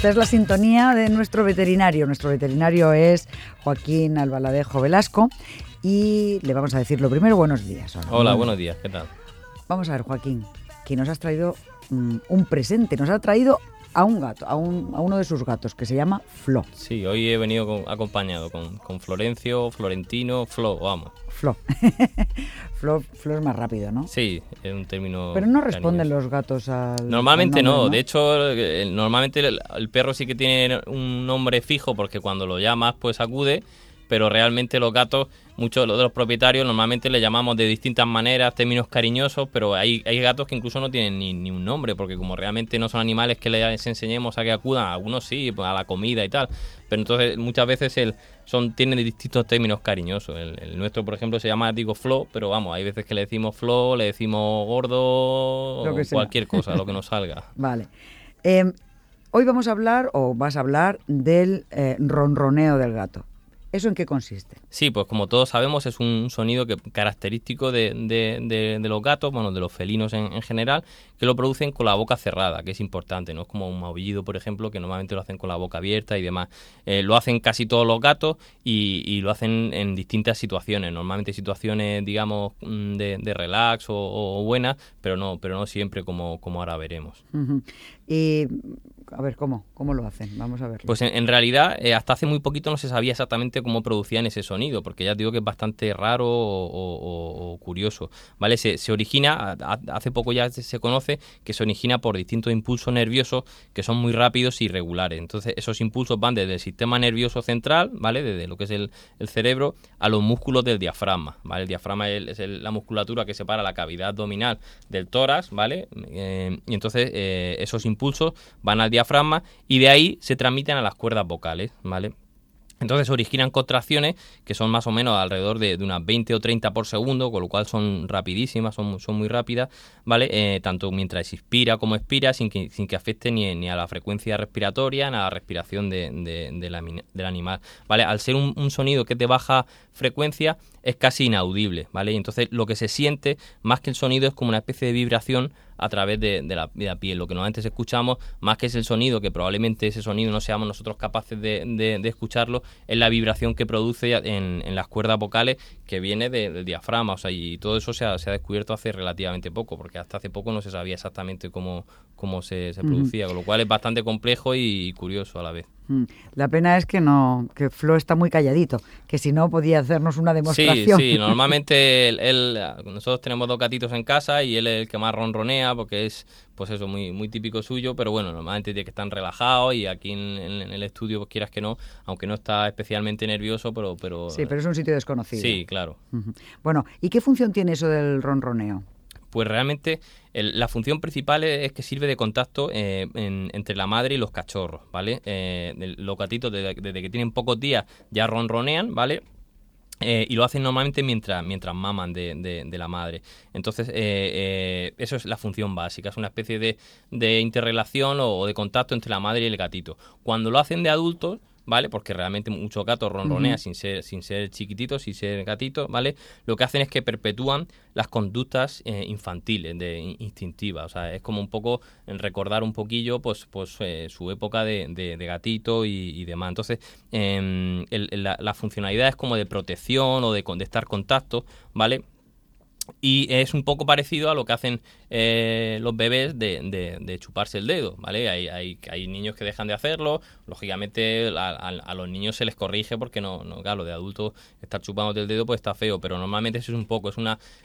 esta es la sintonía de nuestro veterinario. Nuestro veterinario es Joaquín Albaladejo Velasco y le vamos a decir lo primero, buenos días. Hola, buenos días, ¿qué tal? Vamos a ver, Joaquín, que nos has traído un presente, nos ha traído a un gato, a uno de sus gatos, que se llama Flo. Sí, hoy he venido acompañado con Florencio, Florentino, Flo, vamos. Flo. Flo es más rápido, ¿no? Sí, es un término. Pero no responden los gatos al. Normalmente al nombre, no, ¿no? de hecho, normalmente el perro sí que tiene un nombre fijo porque cuando lo llamas pues acude, pero realmente los gatos, muchos de los propietarios normalmente le llamamos de distintas maneras, términos cariñosos, pero hay gatos que incluso no tienen ni un nombre, porque como realmente no son animales que les enseñemos a que acudan, algunos sí, pues a la comida y tal, pero entonces muchas veces tienen distintos términos cariñosos. El nuestro, por ejemplo, se llama, Flo, pero vamos, hay veces que le decimos Flo, le decimos gordo, Lo que o sea. cualquier cosa, lo que nos salga. Vale. Hoy vamos a hablar, o vas a hablar, del ronroneo del gato. ¿Eso en qué consiste? Sí, pues como todos sabemos es un sonido característico de los gatos, bueno, de los felinos en general, que lo producen con la boca cerrada, que es importante, no es como un maullido, por ejemplo, que normalmente lo hacen con la boca abierta y demás. Lo hacen casi todos los gatos y lo hacen en distintas situaciones, normalmente situaciones, digamos, de relax o buenas, pero no siempre como ahora veremos. Uh-huh. Y, a ver, ¿cómo lo hacen? Vamos a verlo. Pues en realidad, hasta hace muy poquito no se sabía exactamente cómo producían ese sonido, porque ya te digo que es bastante raro o curioso, ¿vale? Se origina, hace poco ya se conoce que se origina por distintos impulsos nerviosos que son muy rápidos y regulares. Entonces, esos impulsos van desde el sistema nervioso central, ¿vale? Desde lo que es el cerebro, a los músculos del diafragma, ¿vale? El diafragma es la musculatura que separa la cavidad abdominal del tórax, ¿vale? Y entonces, esos impulsos van al diafragma y de ahí se transmiten a las cuerdas vocales, ¿vale? Entonces originan contracciones que son más o menos alrededor de unas 20 o 30 por segundo, con lo cual son rapidísimas, son muy rápidas, ¿vale? Tanto mientras inspira como expira, sin que afecte ni a la frecuencia respiratoria, ni a la respiración del animal, ¿vale? Al ser un sonido que es de baja frecuencia, es casi inaudible, ¿vale? Y entonces lo que se siente, más que el sonido, es como una especie de vibración a través de la piel. Lo que normalmente escuchamos, más que es el sonido, que probablemente ese sonido no seamos nosotros capaces de escucharlo, es la vibración que produce en las cuerdas vocales, que viene del diafragma. O sea, y todo eso se ha descubierto hace relativamente poco, porque hasta hace poco no se sabía exactamente cómo se producía, con lo cual es bastante complejo y curioso a la vez. La pena es que Flo está muy calladito, que si no podía hacernos una demostración. Sí, normalmente nosotros tenemos 2 gatitos en casa y él es el que más ronronea, porque es, pues eso, muy, muy típico suyo, pero bueno, normalmente tiene que estar relajado y aquí en el estudio, pues quieras que no, aunque no está especialmente nervioso, pero... Sí, pero es un sitio desconocido. Sí, claro. Uh-huh. Bueno, ¿y qué función tiene eso del ronroneo? Pues realmente la función principal es que sirve de contacto entre la madre y los cachorros, ¿vale? Los gatitos desde que tienen pocos días ya ronronean, ¿vale? Y lo hacen normalmente mientras maman de la madre. Entonces, eso es la función básica, es una especie de interrelación o de contacto entre la madre y el gatito. Cuando lo hacen de adultos, ¿vale? Porque realmente muchos gatos ronronean sin ser chiquititos, sin ser gatitos, ¿vale? Lo que hacen es que perpetúan las conductas infantiles, instintivas. O sea, es como un poco recordar un poquillo pues su época de gatito y demás. Entonces, la funcionalidad es como de protección o de estar en contacto, ¿vale? Y es un poco parecido a lo que hacen los bebés de chuparse el dedo, ¿vale? Hay niños que dejan de hacerlo, lógicamente a los niños se les corrige porque no claro, de adultos estar chupando el dedo pues está feo, pero normalmente eso es un poco, es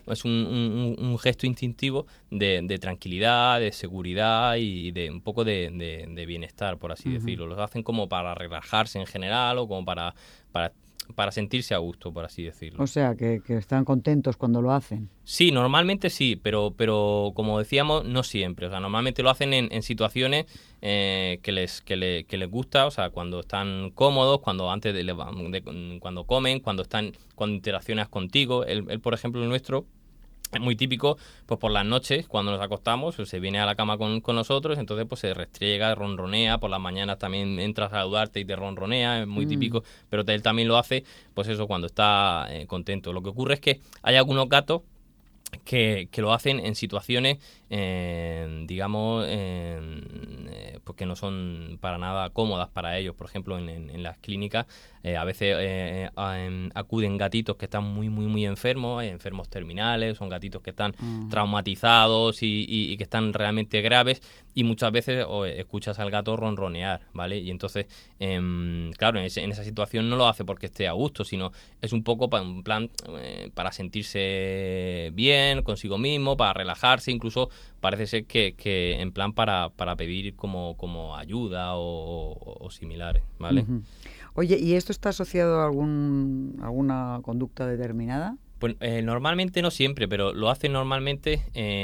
un gesto instintivo de tranquilidad, de seguridad y de un poco de bienestar, por así decirlo. Los hacen como para relajarse en general o como para sentirse a gusto, por así decirlo. O sea, que están contentos cuando lo hacen. Sí, normalmente sí, pero como decíamos, no siempre. O sea, normalmente lo hacen en situaciones que les gusta, o sea, cuando están cómodos, cuando cuando comen, cuando interaccionas contigo. Él, por ejemplo, el nuestro, es muy típico, pues por las noches, cuando nos acostamos, pues se viene a la cama con nosotros, entonces pues se restriega, ronronea, por las mañanas también entra a saludarte y te ronronea, es muy típico, pero él también lo hace, pues eso, cuando está contento. Lo que ocurre es que hay algunos gatos que lo hacen en situaciones, digamos, pues que no son para nada cómodas para ellos. Por ejemplo, en las clínicas a veces acuden gatitos que están muy enfermos, enfermos terminales, son gatitos que están traumatizados y que están realmente graves, y muchas veces escuchas al gato ronronear, ¿vale? Y entonces, claro, en esa situación no lo hace porque esté a gusto, sino es un poco en plan para sentirse bien consigo mismo, para relajarse, incluso parece ser que en plan para pedir como ayuda o similares, ¿vale? Uh-huh. Oye, ¿y esto está asociado a alguna conducta determinada? Pues normalmente no siempre, pero lo hacen normalmente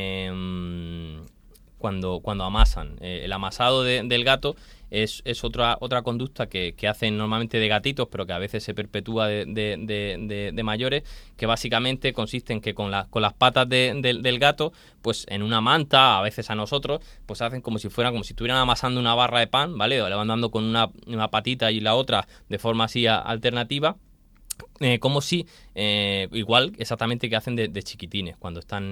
cuando amasan. El amasado del gato es otra conducta que hacen normalmente de gatitos, pero que a veces se perpetúa de mayores, que básicamente consiste en que con las patas del gato, pues en una manta, a veces a nosotros, pues hacen como si estuvieran amasando una barra de pan, ¿vale? Le van dando con una patita y la otra de forma así alternativa. Como si, igual exactamente que hacen de chiquitines, cuando están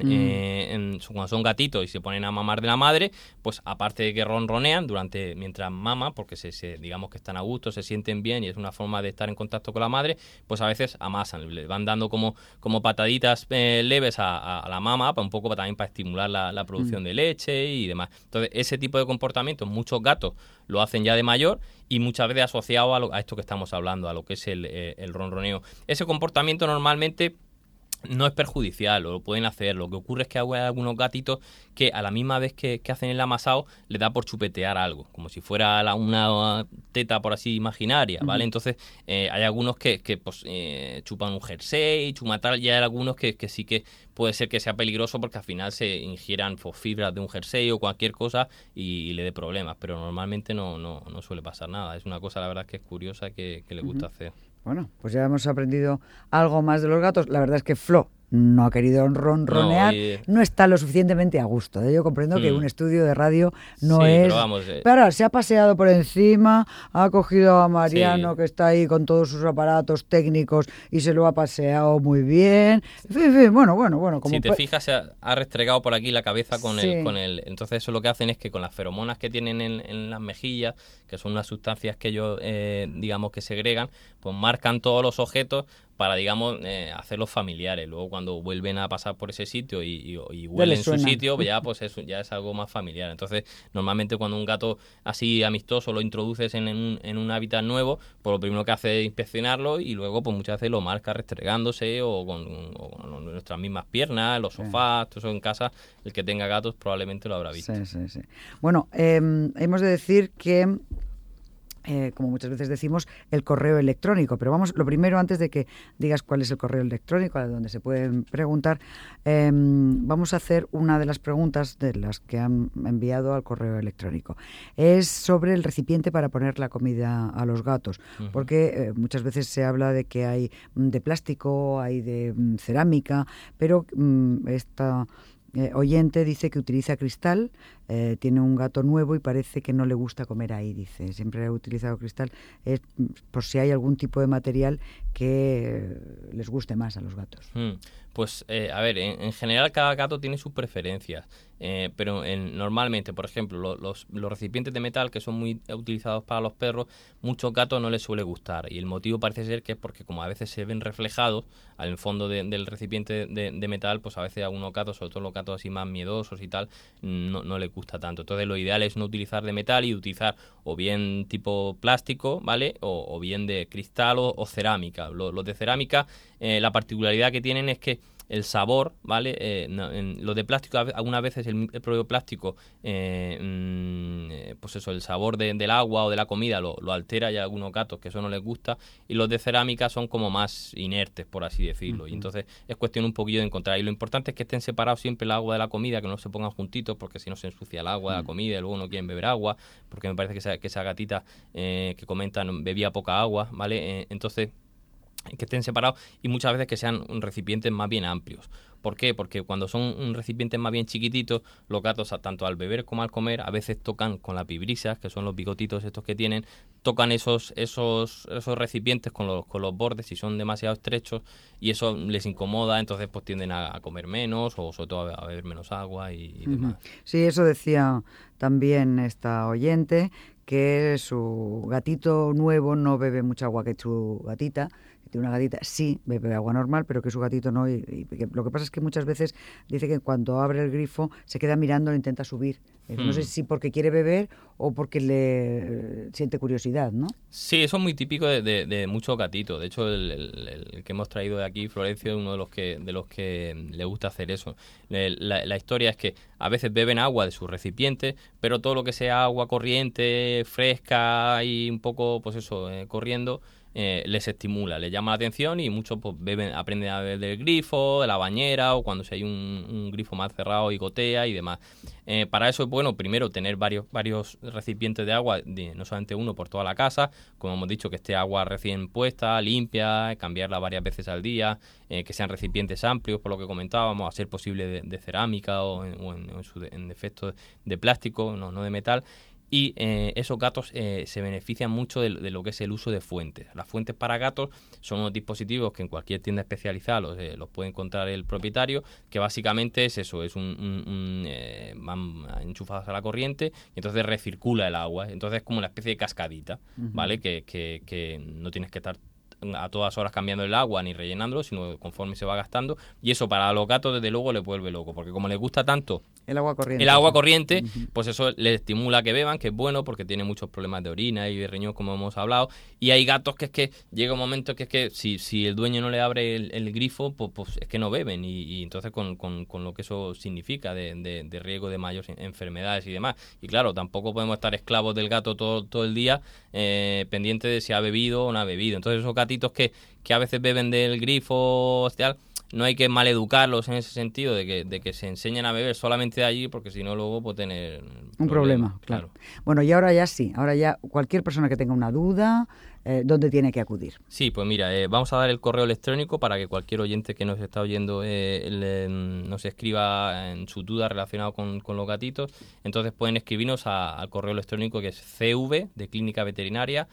cuando son gatitos y se ponen a mamar de la madre, pues aparte de que ronronean mientras mama, porque digamos que están a gusto, se sienten bien y es una forma de estar en contacto con la madre, pues a veces amasan, le van dando como pataditas leves a la mama, un poco también para estimular la producción de leche y demás. Entonces ese tipo de comportamientos muchos gatos lo hacen ya de mayor, y muchas veces asociado a esto que estamos hablando, a lo que es el ronroneo. Ese comportamiento normalmente no es perjudicial, lo pueden hacer. Lo que ocurre es que hay algunos gatitos que a la misma vez que hacen el amasado le da por chupetear algo, como si fuera una teta por así imaginaria, ¿vale? Entonces hay algunos que pues chupan un jersey, chupan tal, y hay algunos que sí que puede ser que sea peligroso porque al final se ingieran fibras de un jersey o cualquier cosa y le dé problemas, pero normalmente no suele pasar nada. Es una cosa, la verdad, que es curiosa, que le gusta hacer. Bueno, pues ya hemos aprendido algo más de los gatos. La verdad es que Flo no ha querido ronronear, no está lo suficientemente a gusto. Yo comprendo que un estudio de radio no es... Pero vamos, Pero se ha paseado por encima, ha cogido a Mariano, que está ahí con todos sus aparatos técnicos, y se lo ha paseado muy bien. En fin, bueno. Como si te fijas, se ha restregado por aquí la cabeza con el... Entonces eso lo que hacen es que con las feromonas que tienen en las mejillas, que son unas sustancias que ellos, digamos, que segregan, pues marcan todos los objetos para, digamos, hacerlos familiares. Luego cuando vuelven a pasar por ese sitio y huelen su sitio, pues eso ya es algo más familiar. Entonces, normalmente cuando un gato así amistoso lo introduces en un hábitat nuevo, pues lo primero que hace es inspeccionarlo, y luego pues muchas veces lo marca restregándose o con nuestras mismas piernas, los sofás, todo eso en casa. El que tenga gatos probablemente lo habrá visto. Sí. Bueno, hemos de decir que como muchas veces decimos, el correo electrónico. Pero vamos, lo primero, antes de que digas cuál es el correo electrónico, a donde se pueden preguntar, vamos a hacer una de las preguntas de las que han enviado al correo electrónico. Es sobre el recipiente para poner la comida a los gatos, porque muchas veces se habla de que hay de plástico, hay de cerámica, pero esta... oyente dice que utiliza cristal, tiene un gato nuevo y parece que no le gusta comer ahí, dice. Siempre ha utilizado cristal, por si hay algún tipo de material que les guste más a los gatos. Pues, a ver, en general cada gato tiene sus preferencias, pero normalmente, por ejemplo, los recipientes de metal que son muy utilizados para los perros, muchos gatos no les suele gustar, y el motivo parece ser que es porque como a veces se ven reflejados al fondo del recipiente de metal, pues a veces a algunos gatos, sobre todo los gatos así más miedosos y tal, no les gusta tanto. Entonces lo ideal es no utilizar de metal y utilizar o bien tipo plástico, ¿vale? O bien de cristal o cerámica. Los de cerámica, la particularidad que tienen es que el sabor, ¿vale? Los de plástico, algunas veces el propio plástico, pues eso, el sabor del agua o de la comida lo altera, y a algunos gatos que eso no les gusta, y los de cerámica son como más inertes, por así decirlo, y entonces es cuestión un poquillo de encontrar, y lo importante es que estén separados siempre el agua de la comida, que no se pongan juntitos, porque si no se ensucia el agua de la comida y luego no quieren beber agua, porque me parece que esa gatita que comentan bebía poca agua, ¿vale? Entonces que estén separados y muchas veces que sean recipientes más bien amplios. ¿Por qué? Porque cuando son recipientes más bien chiquititos, los gatos, tanto al beber como al comer, a veces tocan con las vibrisas, que son los bigotitos estos que tienen, tocan esos recipientes con los bordes si son demasiado estrechos y eso les incomoda, entonces pues tienden a comer menos o sobre todo a beber menos agua y demás. Sí, eso decía también esta oyente, que su gatito nuevo no bebe mucha agua, que su gatita, que tiene una gatita, sí bebe agua normal, pero que su gatito no. Y que lo que pasa es que muchas veces dice que cuando abre el grifo se queda mirando e intenta subir. No sé si porque quiere beber o porque le siente curiosidad, ¿no? Sí, eso es muy típico de muchos gatitos. De hecho, el que hemos traído de aquí, Florencio, es uno de los que le gusta hacer eso. La historia es que a veces beben agua de su recipiente, pero todo lo que sea agua corriente, fresca y un poco, pues eso, corriendo, les estimula, les llama la atención y muchos pues aprenden a beber del grifo, de la bañera o cuando si hay un grifo más cerrado y gotea y demás. Para eso es bueno primero tener varios recipientes de agua, no solamente uno por toda la casa, como hemos dicho, que esté agua recién puesta, limpia, cambiarla varias veces al día, que sean recipientes amplios, por lo que comentábamos, a ser posible de cerámica o en defecto de plástico, no de metal. Y esos gatos se benefician mucho de lo que es el uso de fuentes. Las fuentes para gatos son unos dispositivos que en cualquier tienda especializada los puede encontrar el propietario, que básicamente es eso, van enchufadas a la corriente y entonces recircula el agua. Entonces es como una especie de cascadita, ¿vale? Que no tienes que estar a todas horas cambiando el agua ni rellenándolo, sino conforme se va gastando, y eso para los gatos desde luego les vuelve loco, porque como les gusta tanto el agua corriente, pues eso les estimula que beban, que es bueno porque tiene muchos problemas de orina y de riñón, como hemos hablado, y hay gatos que es que llega un momento que es que si el dueño no le abre el grifo, pues es que no beben, y entonces con lo que eso significa de riesgo de mayores enfermedades y demás, y claro, tampoco podemos estar esclavos del gato todo el día pendiente de si ha bebido o no ha bebido. Entonces esos gatitos que a veces beben del grifo tal, no hay que maleducarlos en ese sentido de que se enseñen a beber solamente de allí, porque si no luego puede tener un problema, claro. Bueno, y ahora ya cualquier persona que tenga una duda, ¿dónde tiene que acudir? Sí, pues mira, vamos a dar el correo electrónico para que cualquier oyente que nos está oyendo nos escriba en su duda relacionada con los gatitos. Entonces pueden escribirnos al correo electrónico, que es cv de clínica veterinaria,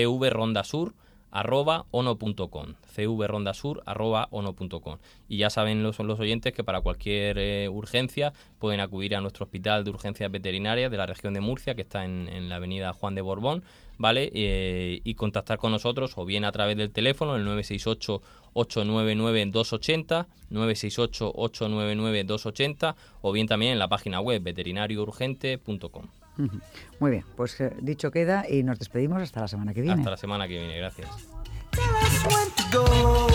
cvrondasur@ono.com, cvrondasur@ono.com. Y ya saben los oyentes que para cualquier urgencia pueden acudir a nuestro hospital de urgencias veterinarias de la región de Murcia, que está en la avenida Juan de Borbón, ¿vale? Y contactar con nosotros o bien a través del teléfono, el 968-899-280, 968-899-280, o bien también en la página web veterinariourgente.com. Muy bien, pues dicho queda y nos despedimos hasta la semana que viene. Hasta la semana que viene, gracias. Tell us when to go.